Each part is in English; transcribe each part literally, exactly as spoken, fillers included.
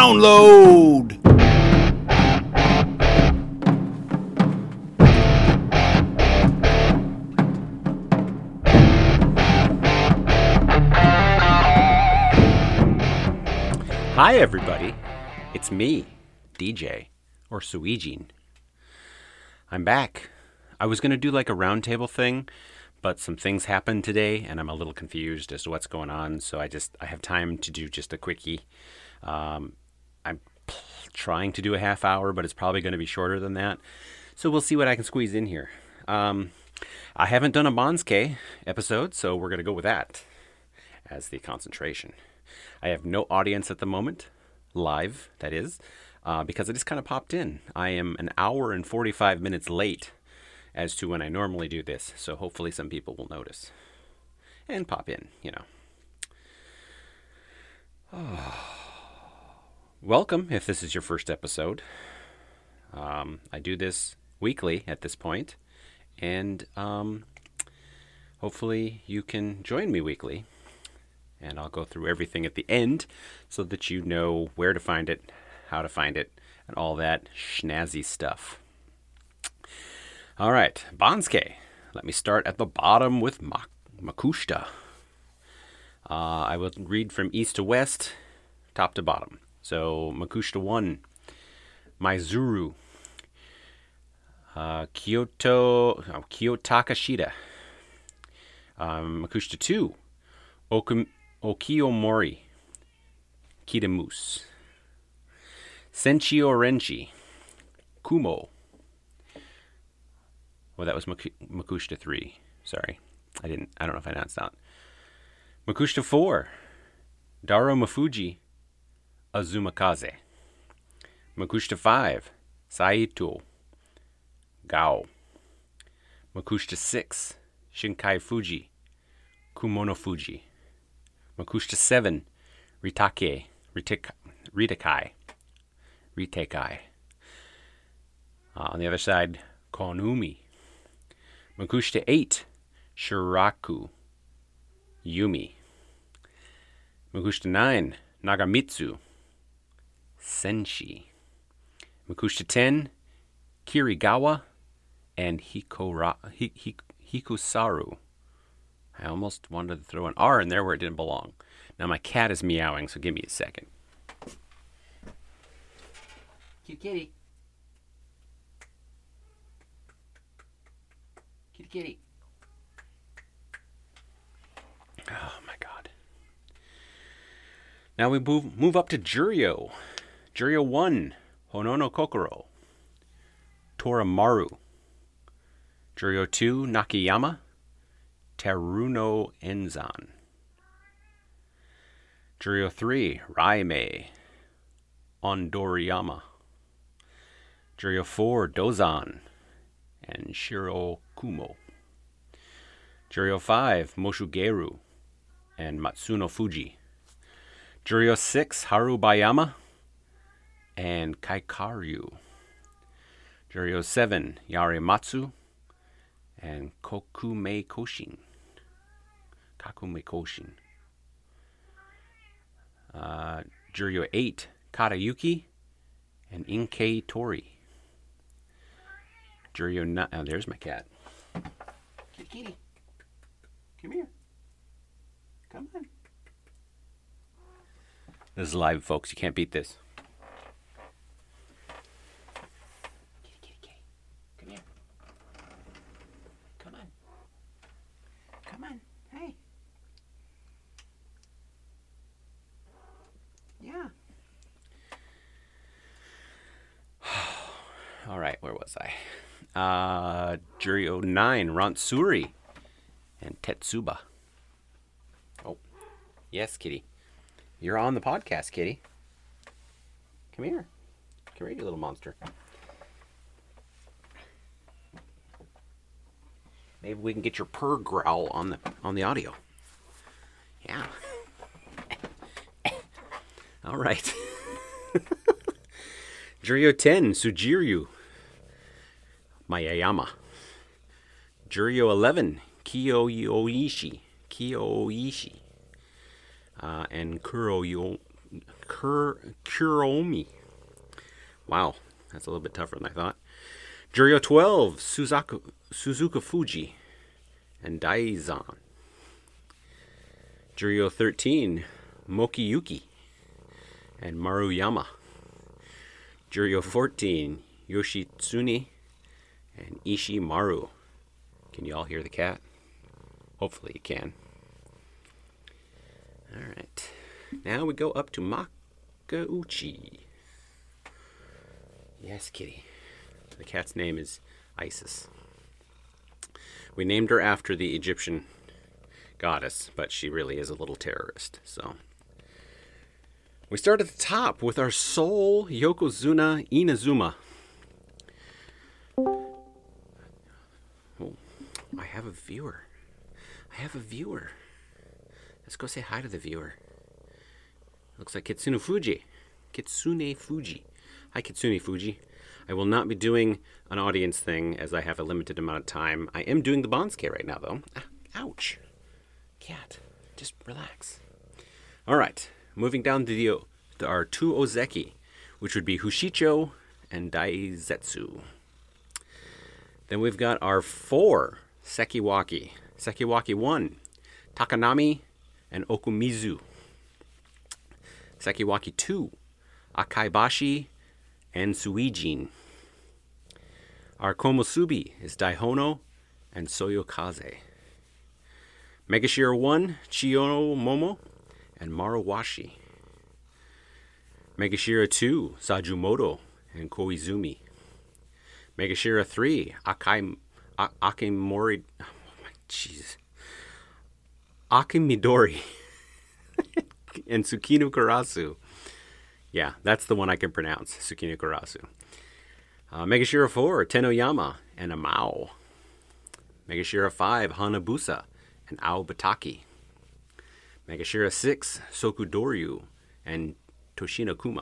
Download! Hi everybody, it's me, D J, or Suijin. I'm back. I was going to do like a roundtable thing, but some things happened today, and I'm a little confused as to what's going on, so I just, I have time to do just a quickie. Um, I'm p- trying to do a half hour, but it's probably going to be shorter than that, so we'll see what I can squeeze in here. Um, I haven't done a Bansuke episode, so we're going to go with that as the concentration. I have no audience at the moment, live, that is, uh, because I just kind of popped in. I am an hour and forty-five minutes late as to when I normally do this, so hopefully some people will notice and pop in, you know. Oh. Welcome, if this is your first episode. Um, I do this weekly at this point, and um, hopefully you can join me weekly. And I'll go through everything at the end so that you know where to find it, how to find it, and all that schnazzy stuff. All right, Bansuke. Let me start at the bottom with Mak- Makushita. Uh, I will read from east to west, top to bottom. So, Makushita one, Maizuru, uh, Kyoto, oh, Kyotakashita. Um, Makushita two, Okum. Okiyomori, Kitamus, Senchio Renchi, Kumo. Well, that was Mak- Makushita three. Sorry, I didn't. I don't know if I announced that. Makushita four, Daro Mafuji, Azumakaze. Makushita five, Saito, Gao. Makushita six, Shinkai Fuji, Kumono Fuji. Makushita seven, Ritake, Ritek, Ritakai, Ritekai. Uh, on the other side, Konumi. Makushita eight, Shiraku, Yumi. Makushita nine, Nagamitsu, Senshi. Makushita ten, Kirigawa, and Hikora, Hik, Hik, Hikusaru. I almost wanted to throw an R in there where it didn't belong. Now my cat is meowing, so give me a second. Kitty kitty. Kitty kitty. Oh my god. Now we move move up to Juryo. Juryo one, Honono Kokoro. Toramaru. Juryo two, Nakayama. Teruno Enzan. Juryo three, Raime, Ondoriyama. Juryo four, Dozan, and Shiro Kumo. Juryo five, Moshugeru, and Matsuno Fuji. Juryo six, Harubayama, and Kaikaryu. Juryo seven, Yarematsu, and Kokume Koshin. Kakume Koshin. Uh, Juryo eight, Katayuki, and Inkei Tori. Juryo nine, oh, there's my cat. Kitty, kitty. Come here. Come on. This is live, folks. You can't beat this. Kitty, kitty, kitty. Come here. Come on. Come on. Hey. Yeah. All right, where was I? Uh, Juryo nine, Rantsuri, and Tetsuba. Oh, yes, kitty. You're on the podcast, kitty. Come here. Come here, you little monster. Maybe we can get your purr growl on the on the audio. Yeah. All right. Juryo ten, Sujiryu, Mayayama. Juryo eleven, Kiyoishi, Kiyoishi, uh, and Kuroyo, Kur- Kuromi. Wow, that's a little bit tougher than I thought. Juryo twelve, Suzaku, Suzuka Fuji and Daizan. Juryo thirteen, Mokiyuki and Maruyama. Juryo fourteen, Yoshitsune and Ishimaru. Can you all hear the cat? Hopefully you can. Alright. Now we go up to Makauchi. Yes, kitty. The cat's name is Isis. We named her after the Egyptian goddess, but she really is a little terrorist, so. We start at the top with our Seoul Yokozuna Inazuma. Oh, I have a viewer. I have a viewer. Let's go say hi to the viewer. Looks like Kitsune Fuji. Kitsune Fuji. Hi, Kitsune Fuji. I will not be doing an audience thing as I have a limited amount of time. I am doing the Bansuke right now, though. Ouch. Cat, just relax. All right, moving down to, the, to our two Ozeki, which would be Hushicho and Daizetsu. Then we've got our four Sekiwaki. Sekiwaki one, Takanami and Okumizu. Sekiwaki two, Akaibashi and Suijin. Our Komusubi is Daihono and Soyokaze. Megashira one, Chiyono Momo and Maruwashi. Megashira two, Sajumoto and Koizumi. Megashira three, Akai, A- Akimori... Oh, jeez. Akimidori and Tsukino Karasu. Yeah, that's the one I can pronounce, Tsukino Karasu. Uh, Megashira four, Tenoyama and Amao. Megashira five, Hanabusa and Aobataki. Megashira six, Sokudoryu and Toshinokuma.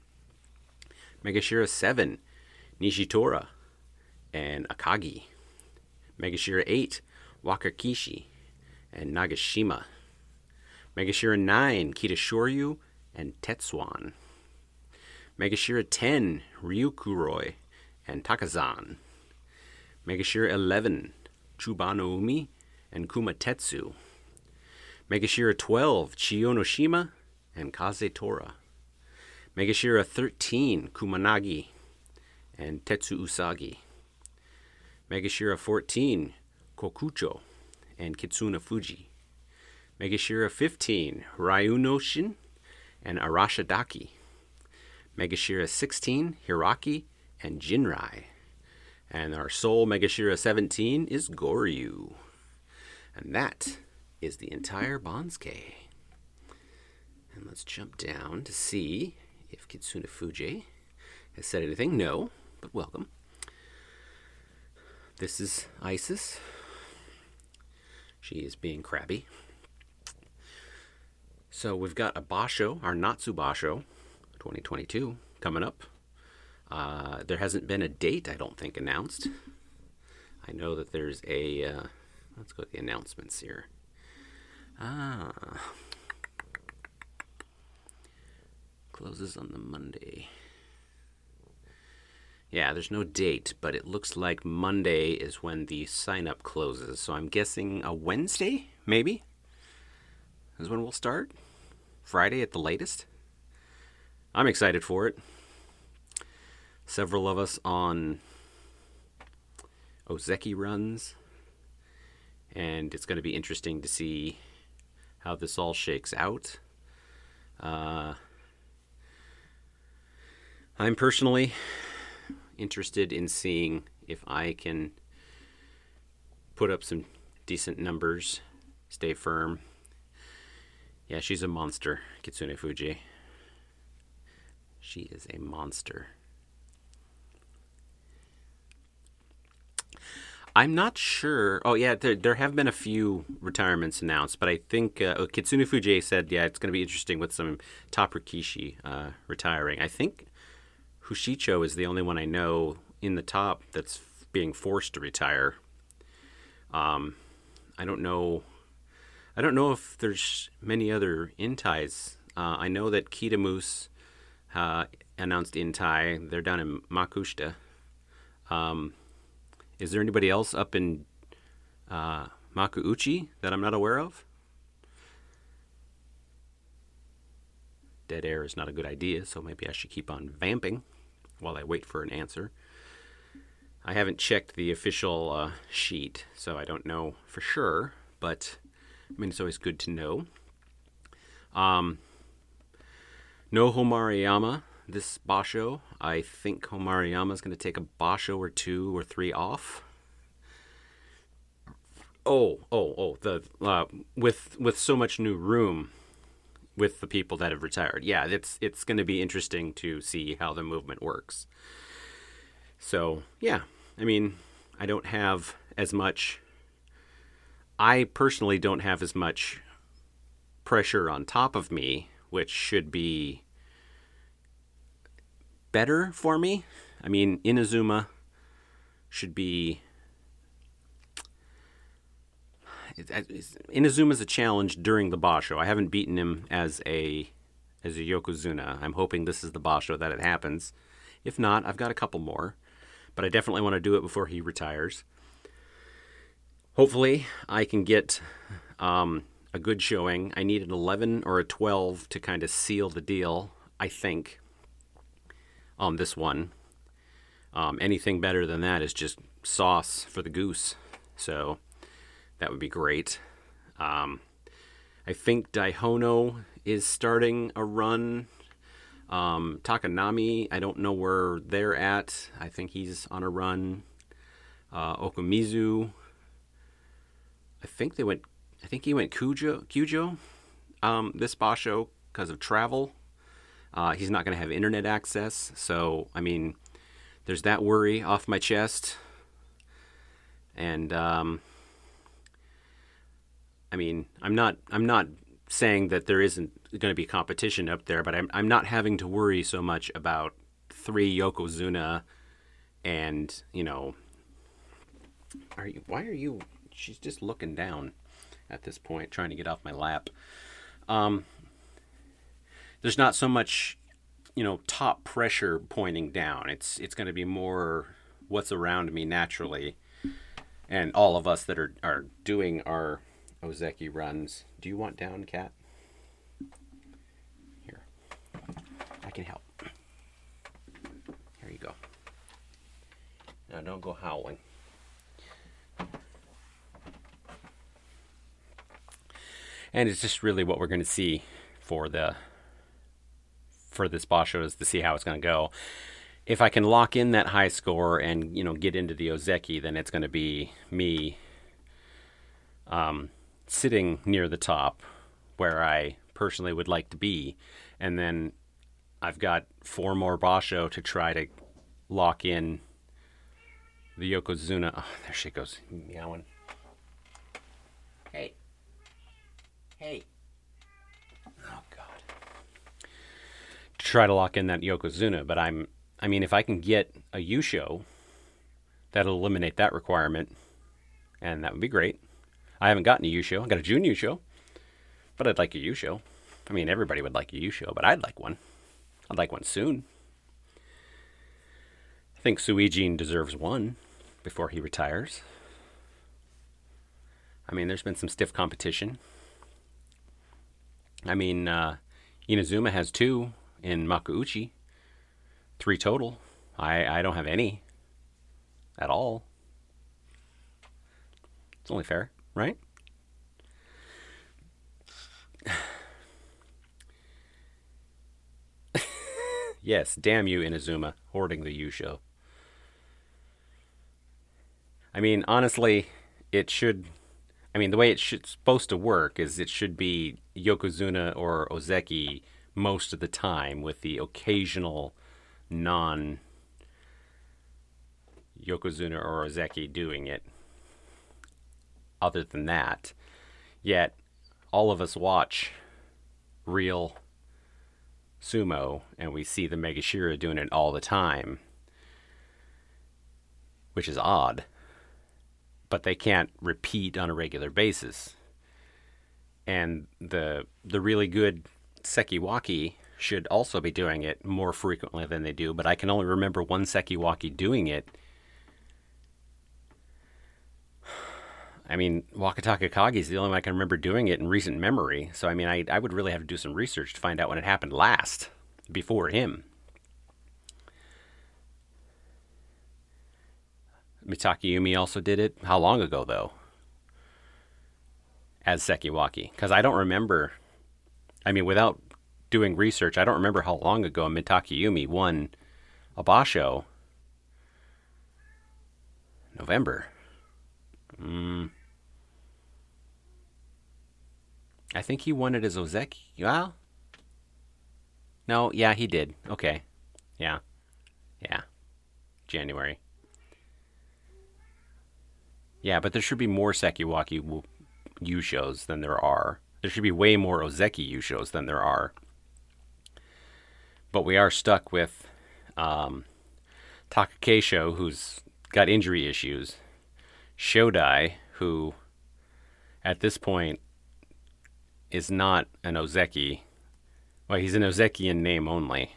Megashira seven, Nishitora and Akagi. Megashira eight, Wakakishi and Nagashima. Megashira nine, Kitashoryu and Tetsuan. Megashira ten, Ryukuroi and Takazan. Megashira eleven, Chubanoumi and Kumatetsu. Megashira twelve, Chiyonoshima and Kazetora. Megashira thirteen, Kumanagi and Tetsu Usagi. Megashira fourteen, Kokucho and Kitsune Fuji. Megashira fifteen, Ryunoshin and Arashidaki. Megashira sixteen, Hiraki and Jinrai. And our Seoul Megashira seventeen is Goryu. And that is the entire Bansuke. And let's jump down to see if Kitsune Fuji has said anything. No, but welcome. This is Isis. She is being crabby. So we've got a Basho, our Natsu Basho, twenty twenty-two, coming up. Uh, there hasn't been a date, I don't think, announced. I know that there's a... Uh, let's go to the announcements here. Ah. Closes on the Monday. Yeah, there's no date, but it looks like Monday is when the sign-up closes. So I'm guessing a Wednesday, maybe, is when we'll start. Friday at the latest. I'm excited for it. Several of us on Ozeki runs, and it's going to be interesting to see how this all shakes out. Uh, I'm personally interested in seeing if I can put up some decent numbers, stay firm. Yeah, she's a monster, Kitsune Fuji. She is a monster. I'm not sure. Oh, yeah, there, there have been a few retirements announced, but I think uh, oh, Kitsune Fuji said, yeah, it's going to be interesting with some top Rikishi uh, retiring. I think Hushicho is the only one I know in the top that's being forced to retire. Um, I don't know. I don't know if there's many other Intais Uh, I know that Kitamus uh, announced Intai. They're down in Makushita. Um, is there anybody else up in uh, Makuuchi that I'm not aware of? Dead air is not a good idea, so maybe I should keep on vamping while I wait for an answer. I haven't checked the official uh, sheet, so I don't know for sure, but I mean, it's always good to know. Um, no Homariyama this basho. I think Homariyama is going to take a basho or two or three off. Oh, oh, oh! The uh, with with so much new room with the people that have retired. Yeah, it's it's going to be interesting to see how the movement works. So, yeah, I mean, I don't have as much, I personally don't have as much pressure on top of me, which should be better for me. I mean, Inazuma should be, Inazuma's a challenge during the basho. I haven't beaten him as a as a Yokozuna. I'm hoping this is the basho that it happens. If not, I've got a couple more, but I definitely want to do it before he retires. Hopefully, I can get um, a good showing. I need an eleven or a twelve to kind of seal the deal, I think, on this one. Um, anything better than that is just sauce for the goose. So that would be great. Um, I think Daihono is starting a run. Um, Takanami, I don't know where they're at. I think he's on a run. Uh, Okumizu, I think they went. I think he went Kujo, Kujo um, this basho because of travel. Uh, he's not going to have internet access, so I mean, there's that worry off my chest. And um, I mean, I'm not. I'm not saying that there isn't going to be competition up there, but I'm. I'm not having to worry so much about three Yokozuna, and you know. Are you? Why are you? She's just looking down at this point, trying to get off my lap. Um, there's not so much, you know, top pressure pointing down. It's it's going to be more what's around me naturally, and all of us that are are doing our Ozeki runs. Do you want down, Cat? Here, I can help. Here you go. Now don't go howling. And it's just really what we're going to see for the for this basho is to see how it's going to go. If I can lock in that high score and, you know, get into the Ozeki, then it's going to be me um, sitting near the top where I personally would like to be. And then I've got four more basho to try to lock in the Yokozuna. Oh, there she goes, meowing. Hey. Hey. Oh, God. To try to lock in that Yokozuna, but I'm, I mean, if I can get a Yusho, that'll eliminate that requirement, and that would be great. I haven't gotten a Yusho. I got a Jun Yusho, but I'd like a Yusho. I mean, everybody would like a Yusho, but I'd like one. I'd like one soon. I think Suijin deserves one before he retires. I mean, there's been some stiff competition. I mean, uh, Inazuma has two in Makuuchi. Three total. I, I don't have any at all. It's only fair, right? Yes, damn you, Inazuma, hoarding the Yusho. I mean, honestly, it should... I mean, the way it's supposed to work is it should be Yokozuna or Ozeki most of the time, with the occasional non-Yokozuna or Ozeki doing it. Other than that, yet all of us watch real sumo and we see the Megashira doing it all the time, which is odd. But they can't repeat on a regular basis. And the the really good Sekiwaki should also be doing it more frequently than they do, but I can only remember one Sekiwaki doing it. I mean, Wakataka Kage is the only one I can remember doing it in recent memory. So, I mean, I, I would really have to do some research to find out when it happened last, before him. Mitake Yumi also did it. How long ago, though? As Sekiwaki. Because I don't remember... I mean, without doing research, I don't remember how long ago Mitake Yumi won a Basho. November. Hmm... I think he won it as Ozeki. Well, no, yeah, he did. Okay. Yeah. Yeah. January. Yeah, but there should be more Sekiwaki U shows than there are. There should be way more Ozeki U shows than there are. But we are stuck with um, Takakeisho, who's got injury issues. Shodai, who at this point is not an Ozeki. Well, he's an Ozeki in name only.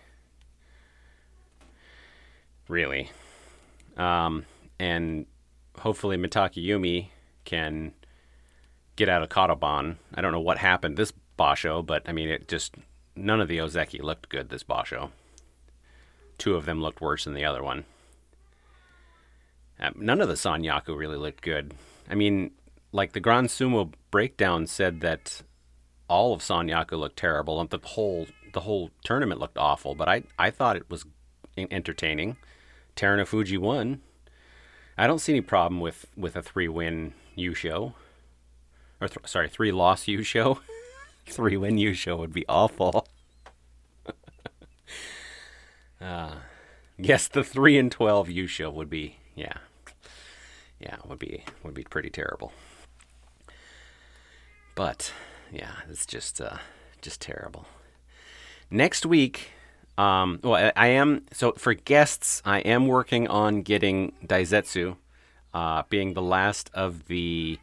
Really. Um, and hopefully Mitake Yumi can get out of Kadoban. I don't know what happened this Basho, but I mean, it just... None of the Ozeki looked good this Basho. Two of them looked worse than the other one. Uh, none of the Sanyaku really looked good. I mean, like the Grand Sumo Breakdown said that all of Sanyaku looked terrible, and the whole the whole tournament looked awful. But I I thought it was entertaining. Terunofuji won. I don't see any problem with, with a three win U show, or th- sorry, three loss U show. Three win U show would be awful. uh, yes, the three and twelve U show would be yeah, yeah would be would be pretty terrible. But yeah, it's just uh, just terrible. Next week, um, well, I, I am so for guests. I am working on getting Daisetsu, uh, being the last of the.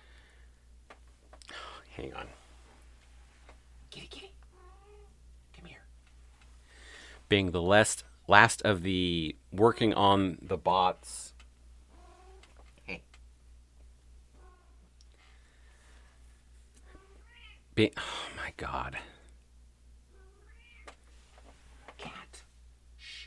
Hang on. Kitty, kitty, come here. Being the last last of the working on the bots. Hey. Be, oh my God. Cat. Shh.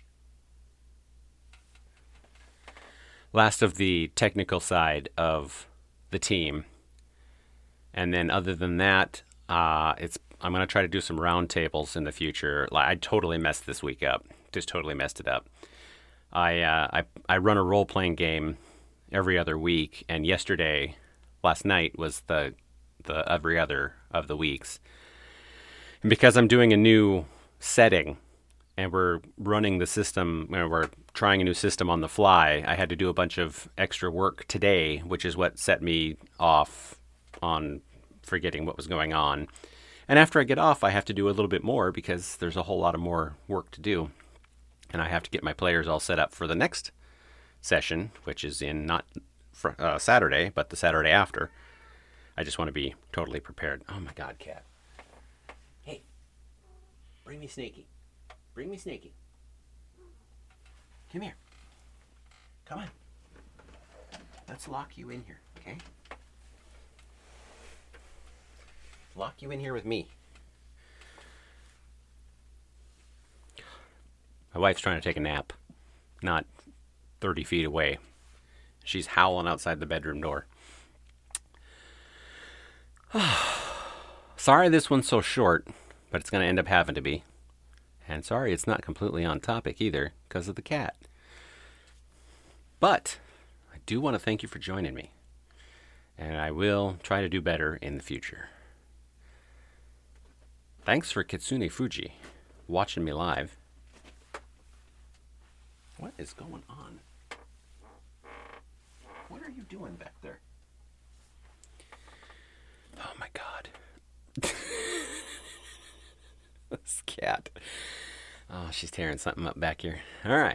Last of the technical side of the team. And then other than that, uh, it's I'm going to try to do some roundtables in the future. Like, I totally messed this week up. Just totally messed it up. I uh, I I run a role-playing game every other week, and yesterday, last night, was the the every other of the weeks. And because I'm doing a new setting, and we're running the system, you know, we're trying a new system on the fly, I had to do a bunch of extra work today, which is what set me off on forgetting what was going on. And after I get off, I have to do a little bit more because there's a whole lot of more work to do. And I have to get my players all set up for the next session, which is in not fr- uh, Saturday, but the Saturday after. I just want to be totally prepared. Oh my God, cat. Hey, bring me Snaky. Bring me Snaky. Come here. Come on. Let's lock you in here, okay? Lock you in here with me. My wife's trying to take a nap, not thirty feet away. She's howling outside the bedroom door. Sorry this one's so short, but it's going to end up having to be. And sorry it's not completely on topic either, because of the cat. But I do want to thank you for joining me. And I will try to do better in the future. Thanks for Kitsune Fuji watching me live. What is going on? What are you doing back there? Oh my God. This cat. Oh, she's tearing something up back here. All right.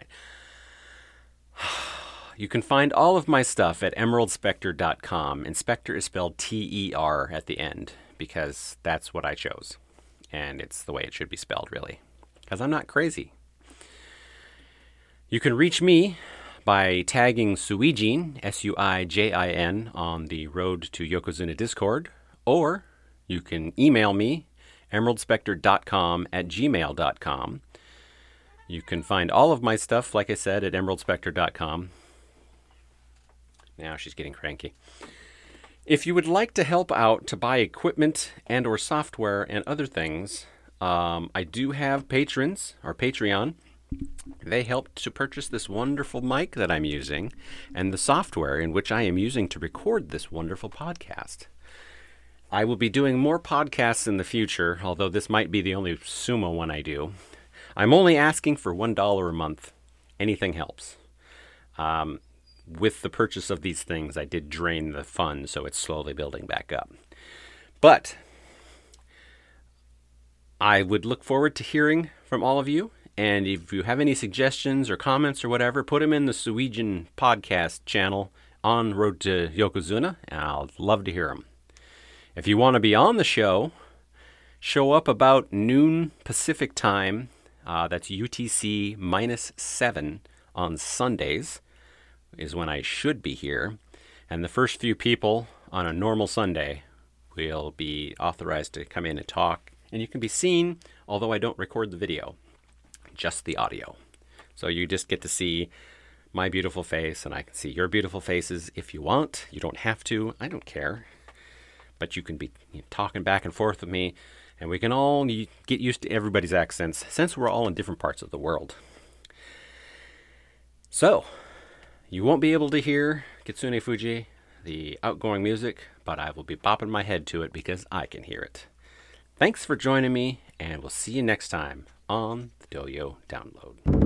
You can find all of my stuff at emerald spectre dot com. And Spectre is spelled T E R at the end because that's what I chose. And it's the way it should be spelled, really, because I'm not crazy. You can reach me by tagging Suijin, S U I J I N, on the Road to Yokozuna Discord, or you can email me, emerald spectre dot com at gmail dot com. You can find all of my stuff, like I said, at emerald spectre dot com. Now she's getting cranky. If you would like to help out to buy equipment and or software and other things, um, I do have patrons, or Patreon. They helped to purchase this wonderful mic that I'm using and the software in which I am using to record this wonderful podcast. I will be doing more podcasts in the future, although this might be the only sumo one I do. I'm only asking for one dollar a month. Anything helps. Um, with the purchase of these things, I did drain the fund, so it's slowly building back up. But I would look forward to hearing from all of you. And if you have any suggestions or comments or whatever, put them in the Suijin podcast channel on Road to Yokozuna, and I'll love to hear them. If you want to be on the show, show up about noon Pacific time. Uh, that's U T C minus seven on Sundays is when I should be here. And the first few people on a normal Sunday will be authorized to come in and talk. And you can be seen, although I don't record the video, just the audio. So you just get to see my beautiful face, and I can see your beautiful faces if you want. You don't have to. I don't care. But you can be you know, talking back and forth with me, and we can all get used to everybody's accents since we're all in different parts of the world. So, you won't be able to hear Kitsune Fuji, the outgoing music, but I will be bopping my head to it because I can hear it. Thanks for joining me, and we'll see you next time on the Doyo Download.